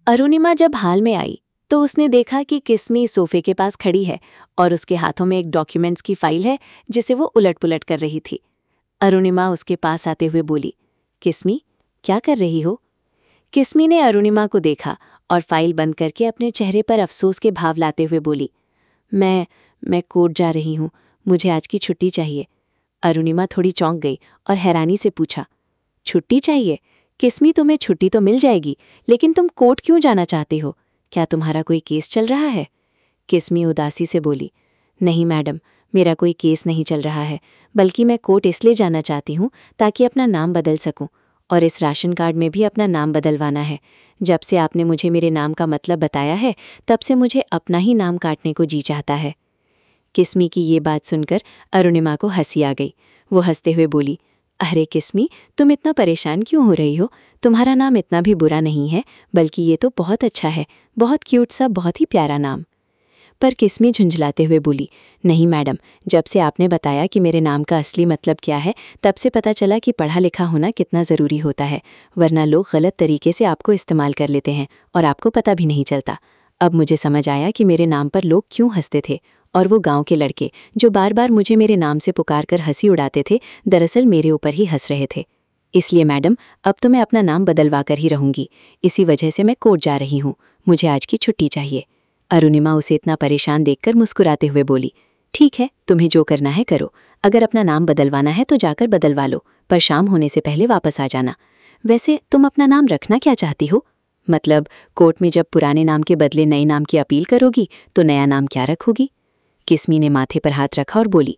अरुणिमा जब हाल में आई तो उसने देखा कि किस्मी सोफे के पास खड़ी है और उसके हाथों में एक डॉक्यूमेंट्स की फाइल है जिसे वो उलट-पुलट कर रही थी। अरुणिमा उसके पास आते हुए बोली, किस्मी, क्या कर रही हो? किस्मी ने अरुणिमा को देखा और फाइल बंद करके अपने चेहरे पर अफसोस के भाव लाते हुए बोली, मैं कोर्ट जा रही हूँ, मुझे आज की छुट्टी चाहिए। अरुणिमा थोड़ी चौंक गई और हैरानी से पूछा, छुट्टी चाहिए? किस्मी, तुम्हें छुट्टी तो मिल जाएगी, लेकिन तुम कोर्ट क्यों जाना चाहती हो? क्या तुम्हारा कोई केस चल रहा है? किस्मी उदासी से बोली, नहीं मैडम, मेरा कोई केस नहीं चल रहा है, बल्कि मैं कोर्ट इसलिए जाना चाहती हूँ ताकि अपना नाम बदल सकूं, और इस राशन कार्ड में भी अपना नाम बदलवाना है। जब से आपने मुझे मेरे नाम का मतलब बताया है, तब से मुझे अपना ही नाम काटने को जी चाहता है। किस्मी की ये बात सुनकर अरुणिमा को हंसी आ गई। वो हंसते हुए बोली, अरे किस्मी, तुम इतना परेशान क्यों हो रही हो? तुम्हारा नाम इतना भी बुरा नहीं है, बल्कि ये तो बहुत अच्छा है, बहुत क्यूट सा, बहुत ही प्यारा नाम। पर किस्मी झुंझलाते हुए बोली, नहीं मैडम, जब से आपने बताया कि मेरे नाम का असली मतलब क्या है, तब से पता चला कि पढ़ा लिखा होना कितना ज़रूरी होता है, वरना लोग गलत तरीके से आपको इस्तेमाल कर लेते हैं और आपको पता भी नहीं चलता। अब मुझे समझ आया कि मेरे नाम पर लोग क्यों हंसते थे, और वो गांव के लड़के जो बार बार मुझे मेरे नाम से पुकार कर हंसी उड़ाते थे, दरअसल मेरे ऊपर ही हंस रहे थे। इसलिए मैडम, अब तो मैं अपना नाम बदलवा कर ही रहूंगी। इसी वजह से मैं कोर्ट जा रही हूँ, मुझे आज की छुट्टी चाहिए। अरुणिमा उसे इतना परेशान देखकर मुस्कुराते हुए बोली, ठीक है, तुम्हें जो करना है करो। अगर अपना नाम बदलवाना है तो जाकर बदलवा लो, पर शाम होने से पहले वापस आ जाना। वैसे तुम अपना नाम रखना क्या चाहती हो? मतलब कोर्ट में जब पुराने नाम के बदले नए नाम की अपील करोगी तो नया नाम क्या रखोगी? किस्मी ने माथे पर हाथ रखा और बोली,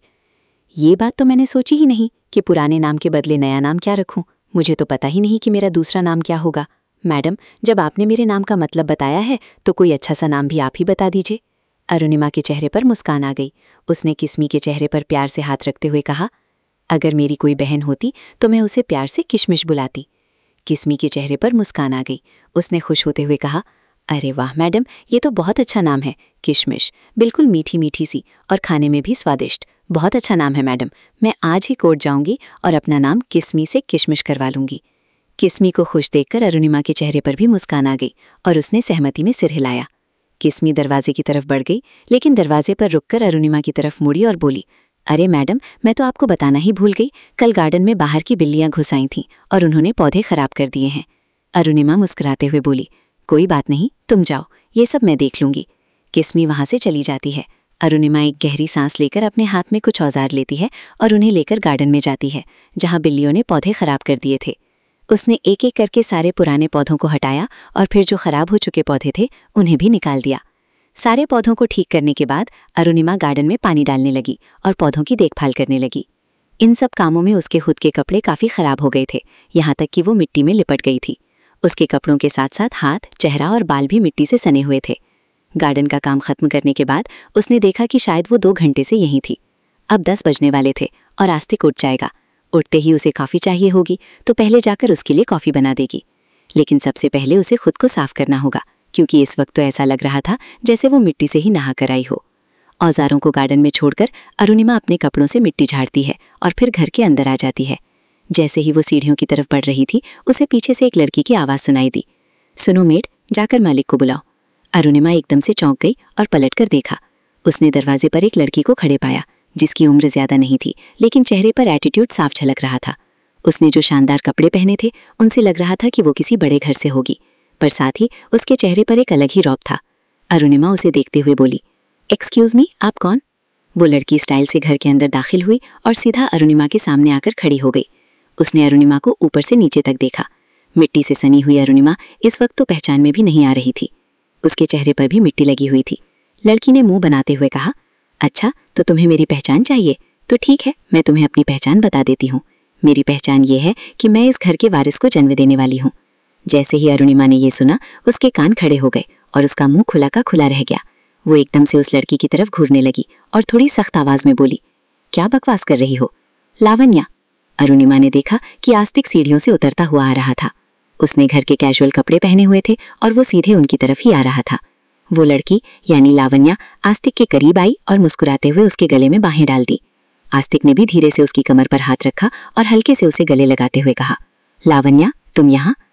ये बात तो मैंने सोची ही नहीं कि पुराने नाम के बदले नया नाम क्या रखूं। मुझे तो पता ही नहीं कि मेरा दूसरा नाम क्या होगा। मैडम, जब आपने मेरे नाम का मतलब बताया है तो कोई अच्छा सा नाम भी आप ही बता दीजिए। अरुणिमा के चेहरे पर मुस्कान आ गई। उसने किस्मी के चेहरे पर प्यार से हाथ रखते हुए कहा, अगर मेरी कोई बहन होती तो मैं उसे प्यार से किशमिश बुलाती। किस्मी के चेहरे पर मुस्कान आ गई। उसने खुश होते हुए कहा, अरे वाह मैडम, ये तो बहुत अच्छा नाम है, किशमिश, बिल्कुल मीठी मीठी सी और खाने में भी स्वादिष्ट। बहुत अच्छा नाम है मैडम, मैं आज ही कोर्ट जाऊंगी और अपना नाम किस्मी से किशमिश करवा लूंगी। किस्मी को खुश देखकर अरुणिमा के चेहरे पर भी मुस्कान आ गई और उसने सहमति में सिर हिलाया। किस्मी दरवाजे की तरफ बढ़ गई, लेकिन दरवाजे पर रुककर अरुणिमा की तरफ मुड़ी और बोली, अरे मैडम, मैं तो आपको बताना ही भूल गई, कल गार्डन में बाहर की बिल्लियां घुस आई थीं और उन्होंने पौधे खराब कर दिए हैं। अरुणिमा मुस्कुराते हुए बोली, कोई बात नहीं, तुम जाओ, ये सब मैं देख लूंगी। किस्मी वहां से चली जाती है। अरुणिमा एक गहरी सांस लेकर अपने हाथ में कुछ औजार लेती है और उन्हें लेकर गार्डन में जाती है, जहां बिल्लियों ने पौधे खराब कर दिए थे। उसने एक एक करके सारे पुराने पौधों को हटाया और फिर जो खराब हो चुके पौधे थे उन्हें भी निकाल दिया। सारे पौधों को ठीक करने के बाद अरुणिमा गार्डन में पानी डालने लगी और पौधों की देखभाल करने लगी। इन सब कामों में उसके खुद के कपड़े काफ़ी खराब हो गए थे, यहाँ तक कि वो मिट्टी में लिपट गई थी। उसके कपड़ों के साथ साथ हाथ, चेहरा और बाल भी मिट्टी से सने हुए थे। गार्डन का काम खत्म करने के बाद उसने देखा कि शायद वो 2 घंटे से यहीं थी। अब 10 बजने वाले थे और आस्तिक उठ जाएगा। उठते ही उसे कॉफ़ी चाहिए होगी, तो पहले जाकर उसके लिए कॉफ़ी बना देगी। लेकिन सबसे पहले उसे खुद को साफ करना होगा, क्योंकि इस वक्त तो ऐसा लग रहा था जैसे वो मिट्टी से ही नहा कर आई हो। औजारों को गार्डन में छोड़कर अरुणिमा अपने कपड़ों से मिट्टी झाड़ती है और फिर घर के अंदर आ जाती है। जैसे ही वो सीढ़ियों की तरफ बढ़ रही थी, उसे पीछे से एक लड़की की आवाज़ सुनाई दी, सुनो मेड, जाकर मालिक को बुलाओ। अरुणिमा एकदम से चौंक गई और पलटकर देखा। उसने दरवाजे पर एक लड़की को खड़े पाया, जिसकी उम्र ज्यादा नहीं थी, लेकिन चेहरे पर एटीट्यूड साफ झलक रहा था। उसने जो शानदार कपड़े पहने थे, उनसे लग रहा था कि वो किसी बड़े घर से होगी, पर साथ ही उसके चेहरे पर एक अलग ही रौब था। अरुणिमा उसे देखते हुए बोली, एक्सक्यूज मी, आप कौन? वो लड़की स्टाइल से घर के अंदर दाखिल हुई और सीधा अरुणिमा के सामने आकर खड़ी हो गई। उसने अरुणिमा को ऊपर से नीचे तक देखा। मिट्टी से सनी हुई अरुणिमा इस वक्त तो पहचान में भी नहीं आ रही थी। उसके चेहरे पर भी मिट्टी लगी हुई थी। लड़की ने मुंह बनाते हुए कहा, अच्छा, तो तुम्हें मेरी पहचान चाहिए? तो ठीक है, मैं तुम्हें अपनी पहचान बता देती हूँ। मेरी पहचान ये है कि मैं इस घर के वारिस को जन्म देने वाली हूँ। जैसे ही अरुणिमा ने ये सुना, उसके कान खड़े हो गए और उसका मुंह खुला का खुला रह गया। वो एकदम से उस लड़की की तरफ घूरने लगी और थोड़ी सख्त आवाज में बोली, क्या बकवास कर रही हो? लावण्या। अरुणिमा ने देखा कि आस्तिक सीढ़ियों से उतरता हुआ आ रहा था। उसने घर के कैजुअल कपड़े पहने हुए थे और वो सीधे उनकी तरफ ही आ रहा था। वो लड़की यानी लावण्या आस्तिक के करीब आई और मुस्कुराते हुए उसके गले में बाहें डाल दी। आस्तिक ने भी धीरे से उसकी कमर पर हाथ रखा और हल्के से उसे गले लगाते हुए कहा, लावण्या, तुम यहाँ?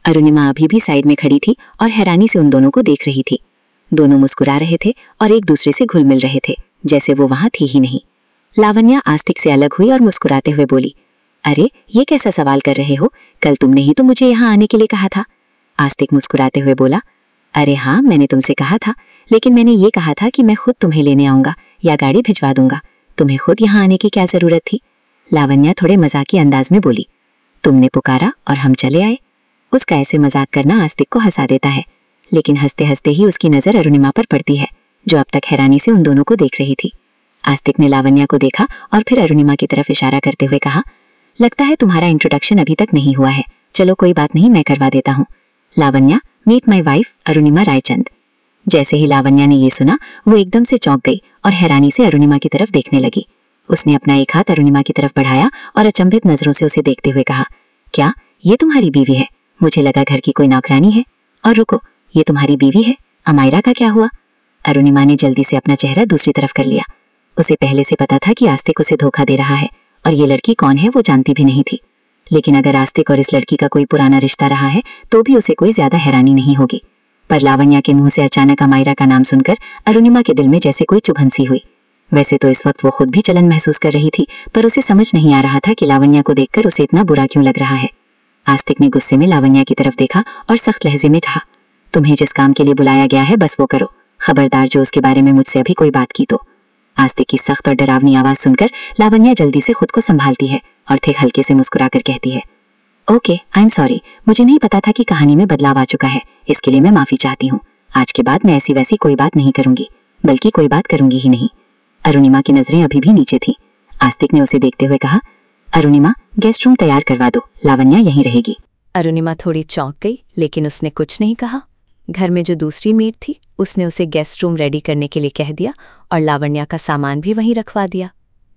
अरुणिमा अभी भी साइड में खड़ी थी और हैरानी से उन दोनों को देख रही थी। दोनों मुस्कुरा रहे थे और एक दूसरे से घुल मिल रहे थे, जैसे वो वहां थी ही नहीं। लावण्या आस्तिक से अलग हुई और मुस्कुराते हुए बोली, अरे ये कैसा सवाल कर रहे हो? कल तुमने ही तो मुझे यहाँ आने के लिए कहा था। आस्तिक मुस्कुराते हुए बोला, अरे हाँ, मैंने तुमसे कहा था, लेकिन मैंने ये कहा था कि मैं खुद तुम्हें लेने आऊंगा या गाड़ी भिजवा दूंगा। तुम्हें खुद यहाँ आने की क्या जरूरत थी? लावण्या थोड़े मजाकी अंदाज में बोली। तुमने पुकारा और हम चले आए। उसका ऐसे मजाक करना आस्तिक को हंसा देता है, लेकिन हंसते हंसते ही उसकी नजर अरुणिमा पर पड़ती है, जो अब तक हैरानी से उन दोनों को देख रही थी। आस्तिक ने लावण्या को देखा और फिर अरुणिमा की तरफ इशारा करते हुए कहा, लगता है तुम्हारा इंट्रोडक्शन अभी तक नहीं हुआ है। चलो कोई बात नहीं, मैं करवा देता हूँ। Lavanya, meet my wife Arunima Raichand. जैसे ही लावण्या ने ये सुना, वो एकदम से चौंक गई और हैरानी से अरुणिमा की तरफ देखने लगी। उसने अपना एक हाथ अरुणिमा की तरफ बढ़ाया और अचंभित नजरों से उसे देखते हुए कहा, क्या ये तुम्हारी बीवी है? मुझे लगा घर की कोई नौकरानी है। और रुको, ये तुम्हारी बीवी है? अमायरा का क्या हुआ? अरुणिमा ने जल्दी से अपना चेहरा दूसरी तरफ कर लिया। उसे पहले से पता था कि आस्तिक उसे धोखा दे रहा है और ये लड़की कौन है वो जानती भी नहीं थी। लेकिन अगर आस्तिक और इस लड़की का कोई पुराना रिश्ता रहा है तो भी उसे कोई ज्यादा हैरानी नहीं होगी। पर लावण्या के मुंह से अचानक अमायरा का नाम सुनकर अरुणिमा के दिल में जैसे कोई चुभन सी हुई। वैसे तो इस वक्त वो खुद भी जलन महसूस कर रही थी, पर उसे समझ नहीं आ रहा था कि लावण्या को देखकर उसे इतना बुरा क्यों लग रहा है। आस्तिक ने गुस्से में लावण्या की तरफ देखा और सख्त लहजे में कहा, तुम्हें जिस काम के लिए बुलाया गया है बस वो करो। खबरदार जो उसके बारे में मुझसे अभी कोई बात की तो। आस्तिक की सख्त और डरावनी आवाज सुनकर लावण्या जल्दी से खुद को संभालती है और फिर हल्के से मुस्कुराकर कहती है, ओके, आई एम सॉरी, मुझे नहीं पता था कि कहानी में बदलाव आ चुका है, इसके लिए मैं माफी चाहती हूँ। आज के बाद मैं ऐसी वैसी कोई बात नहीं करूंगी, बल्कि कोई बात करूंगी ही नहीं। अरुणिमा की नजरें अभी भी नीचे थी। आस्तिक ने उसे देखते हुए कहा, अरुणिमा, गेस्ट रूम तैयार करवा दो, लावण्या यहीं रहेगी। अरुणिमा थोड़ी चौंक गई, लेकिन उसने कुछ नहीं कहा। घर में जो दूसरी मेड थी उसने उसे गेस्ट रूम रेडी करने के लिए कह दिया और लावण्या का सामान भी वहीं रखवा दिया।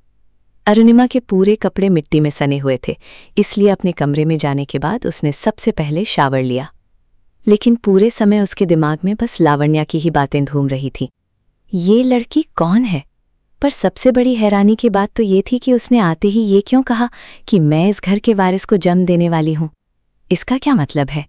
अरुणिमा के पूरे कपड़े मिट्टी में सने हुए थे, इसलिए अपने कमरे में जाने के बाद उसने सबसे पहले शावर लिया। लेकिन पूरे समय उसके दिमाग में बस लावण्या की ही बातें घूम रही थी। ये लड़की कौन है? पर सबसे बड़ी हैरानी की बात तो ये थी कि उसने आते ही ये क्यों कहा कि मैं इस घर के वारिस को जन्म देने वाली हूं। इसका क्या मतलब है?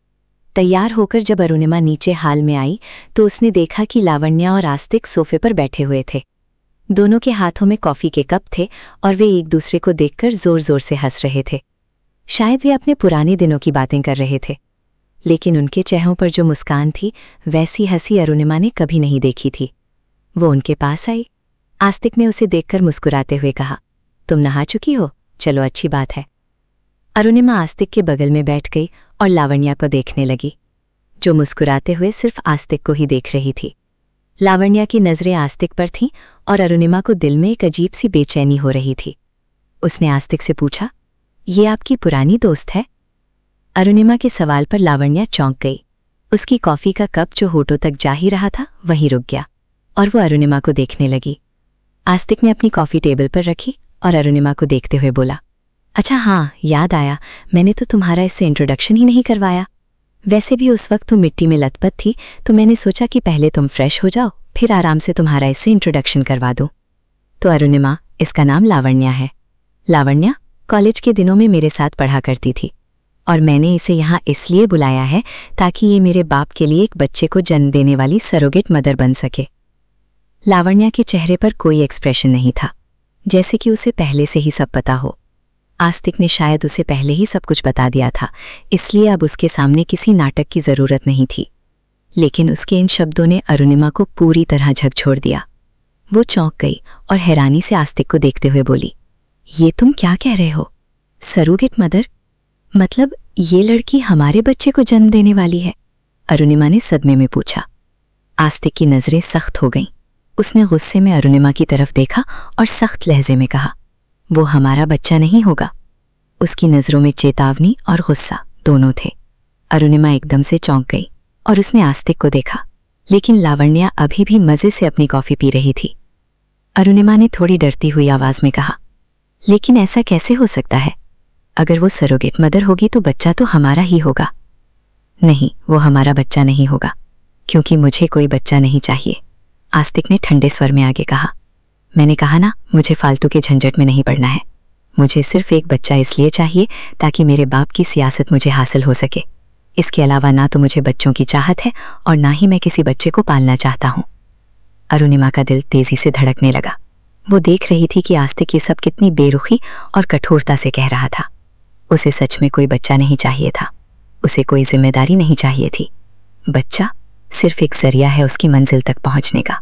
तैयार होकर जब अरुणिमा नीचे हाल में आई तो उसने देखा कि लावण्या और आस्तिक सोफे पर बैठे हुए थे। दोनों के हाथों में कॉफी के कप थे और वे एक दूसरे को देखकर जोर जोर से हंस रहे थे। शायद वे अपने पुराने दिनों की बातें कर रहे थे, लेकिन उनके चेहरों पर जो मुस्कान थी वैसी हंसी अरुणिमा ने कभी नहीं देखी थी। वो उनके पास आई। आस्तिक ने उसे देखकर मुस्कुराते हुए कहा, तुम नहा चुकी हो? चलो अच्छी बात है। अरुणिमा आस्तिक के बगल में बैठ गई और लावण्या को देखने लगी, जो मुस्कुराते हुए सिर्फ आस्तिक को ही देख रही थी। लावण्या की नजरें आस्तिक पर थीं और अरुणिमा को दिल में एक अजीब सी बेचैनी हो रही थी। उसने आस्तिक से पूछा, ये आपकी पुरानी दोस्त है? अरुणिमा के सवाल पर लावण्या चौंक गई। उसकी कॉफी का कप जो होठों तक जा ही रहा था वहीं रुक गया और वो अरुणिमा को देखने लगी। आस्तिक ने अपनी कॉफी टेबल पर रखी और अरुणिमा को देखते हुए बोला, अच्छा हाँ, याद आया, मैंने तो तुम्हारा इससे इंट्रोडक्शन ही नहीं करवाया। वैसे भी उस वक्त तुम मिट्टी में लथपथ थी, तो मैंने सोचा कि पहले तुम फ्रेश हो जाओ, फिर आराम से तुम्हारा इससे इंट्रोडक्शन करवा दूं। तो अरुणिमा, इसका नाम लावण्या है। लावण्या कॉलेज के दिनों में मेरे साथ पढ़ा करती थी और मैंने इसे यहाँ इसलिए बुलाया है ताकि ये मेरे बाप के लिए एक बच्चे को जन्म देने वाली सरोगेट मदर बन सके। लावण्या के चेहरे पर कोई एक्सप्रेशन नहीं था, जैसे कि उसे पहले से ही सब पता हो। आस्तिक ने शायद उसे पहले ही सब कुछ बता दिया था, इसलिए अब उसके सामने किसी नाटक की जरूरत नहीं थी। लेकिन उसके इन शब्दों ने अरुणिमा को पूरी तरह झकझोर दिया। वो चौंक गई और हैरानी से आस्तिक को देखते हुए बोली, ये तुम क्या कह रहे हो? Surrogate mother? मतलब ये लड़की हमारे बच्चे को जन्म देने वाली है? अरुणिमा ने सदमे में पूछा। आस्तिक की नजरें सख्त हो गईं। उसने गुस्से में अरुणिमा की तरफ देखा और सख्त लहजे में कहा, वो हमारा बच्चा नहीं होगा। उसकी नजरों में चेतावनी और गुस्सा दोनों थे। अरुणिमा एकदम से चौंक गई और उसने आस्तिक को देखा, लेकिन लावण्या अभी भी मजे से अपनी कॉफी पी रही थी। अरुणिमा ने थोड़ी डरती हुई आवाज में कहा, लेकिन ऐसा कैसे हो सकता है? अगर वो सरोगेट मदर होगी तो बच्चा तो हमारा ही होगा। नहीं, वो हमारा बच्चा नहीं होगा, क्योंकि मुझे कोई बच्चा नहीं चाहिए। आस्तिक ने ठंडे स्वर में आगे कहा, मैंने कहा ना, मुझे फालतू के झंझट में नहीं पड़ना है। मुझे सिर्फ एक बच्चा इसलिए चाहिए ताकि मेरे बाप की सियासत मुझे हासिल हो सके। इसके अलावा ना तो मुझे बच्चों की चाहत है और ना ही मैं किसी बच्चे को पालना चाहता हूँ। अरुणिमा का दिल तेजी से धड़कने लगा। वो देख रही थी कि आस्तिक ये सब कितनी बेरुखी और कठोरता से कह रहा था। उसे सच में कोई बच्चा नहीं चाहिए था, उसे कोई जिम्मेदारी नहीं चाहिए थी। बच्चा सिर्फ एक जरिया है उसकी मंजिल तक पहुंचने का।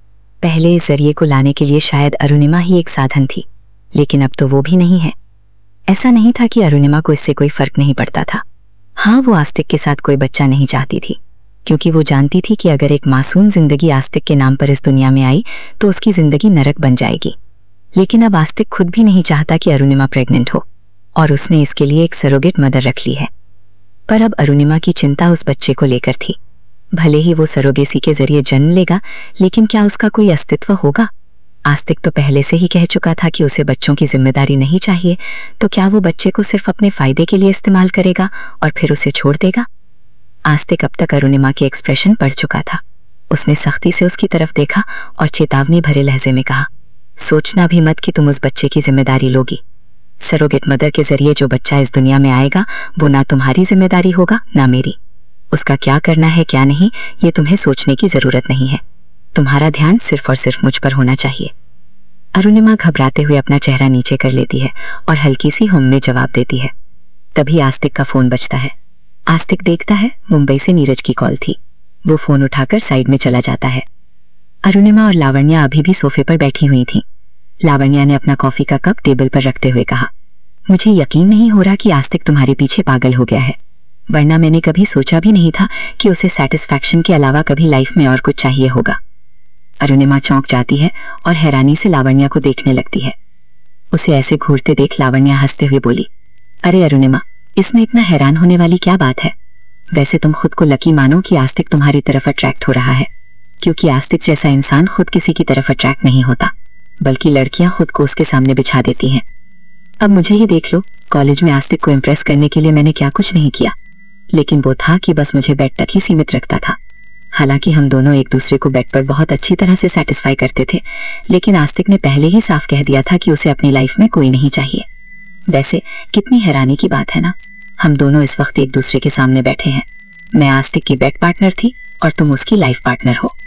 पहले इस जरिए को लाने के लिए शायद अरुणिमा ही एक साधन थी, लेकिन अब तो वो भी नहीं है। ऐसा नहीं था कि अरुणिमा को इससे कोई फर्क नहीं पड़ता था। हाँ, वो आस्तिक के साथ कोई बच्चा नहीं चाहती थी, क्योंकि वो जानती थी कि अगर एक मासूम जिंदगी आस्तिक के नाम पर इस दुनिया में आई तो उसकी जिंदगी नरक बन जाएगी। लेकिन अब आस्तिक खुद भी नहीं चाहता कि अरुणिमा प्रेग्नेंट हो, और उसने इसके लिए एक सरोगेट मदर रख ली है। पर अब अरुणिमा की चिंता उस बच्चे को लेकर थी। भले ही वो सरोगेसी के जरिए जन्म लेगा, लेकिन क्या उसका कोई अस्तित्व होगा? आस्तिक तो पहले से ही कह चुका था कि उसे बच्चों की जिम्मेदारी नहीं चाहिए, तो क्या वो बच्चे को सिर्फ अपने फायदे के लिए इस्तेमाल करेगा और फिर उसे छोड़ देगा? आस्तिक अब तक अरुणिमा के एक्सप्रेशन पढ़ चुका था। उसने सख्ती से उसकी तरफ देखा और चेतावनी भरे लहजे में कहा, सोचना भी मत कि तुम उस बच्चे की जिम्मेदारी लोगी। सरोगेट मदर के जरिए जो बच्चा इस दुनिया में आएगा वो ना तुम्हारी जिम्मेदारी होगा ना मेरी। उसका क्या करना है क्या नहीं ये तुम्हें सोचने की जरूरत नहीं है। तुम्हारा ध्यान सिर्फ और सिर्फ मुझ पर होना चाहिए। अरुणिमा घबराते हुए अपना चेहरा नीचे कर लेती है और हल्की सी हुम में जवाब देती है। तभी आस्तिक का फोन बजता है। आस्तिक देखता है मुंबई से नीरज की कॉल थी। वो फोन उठाकर साइड में चला जाता है। अरुणिमा और लावण्या अभी भी सोफे पर बैठी हुई थीं। लावण्या ने अपना कॉफी का कप टेबल पर रखते हुए कहा, मुझे यकीन नहीं हो रहा कि आस्तिक तुम्हारे पीछे पागल हो गया है, वरना मैंने कभी सोचा भी नहीं था कि उसे सैटिस्फैक्शन के अलावा कभी लाइफ में और कुछ चाहिए होगा। अरुणिमा चौंक जाती है और हैरानी से लावण्या को देखने लगती है। उसे ऐसे घूरते देख लावण्या हंसते हुए बोली, अरे अरुणिमा, इसमें इतना हैरान होने वाली क्या बात है? वैसे तुम खुद को लकी मानो कि आस्तिक तुम्हारी तरफ अट्रैक्ट हो रहा है, क्योंकि आस्तिक जैसा इंसान खुद किसी की तरफ अट्रैक्ट नहीं होता, बल्कि लड़कियां खुद को उसके सामने बिछा देती हैं। अब मुझे ही देख लो, कॉलेज में आस्तिक को इम्प्रेस करने के लिए मैंने क्या कुछ नहीं किया, लेकिन वो था कि बस मुझे बेड तक ही सीमित रखता था। हालांकि हम दोनों एक दूसरे को बेड पर बहुत अच्छी तरह से सेटिस्फाई करते थे, लेकिन आस्तिक ने पहले ही साफ कह दिया था कि उसे अपनी लाइफ में कोई नहीं चाहिए। वैसे कितनी हैरानी की बात है ना, हम दोनों इस वक्त एक दूसरे के सामने बैठे हैं। मैं आस्तिक की बेड पार्टनर थी और तुम उसकी लाइफ पार्टनर हो।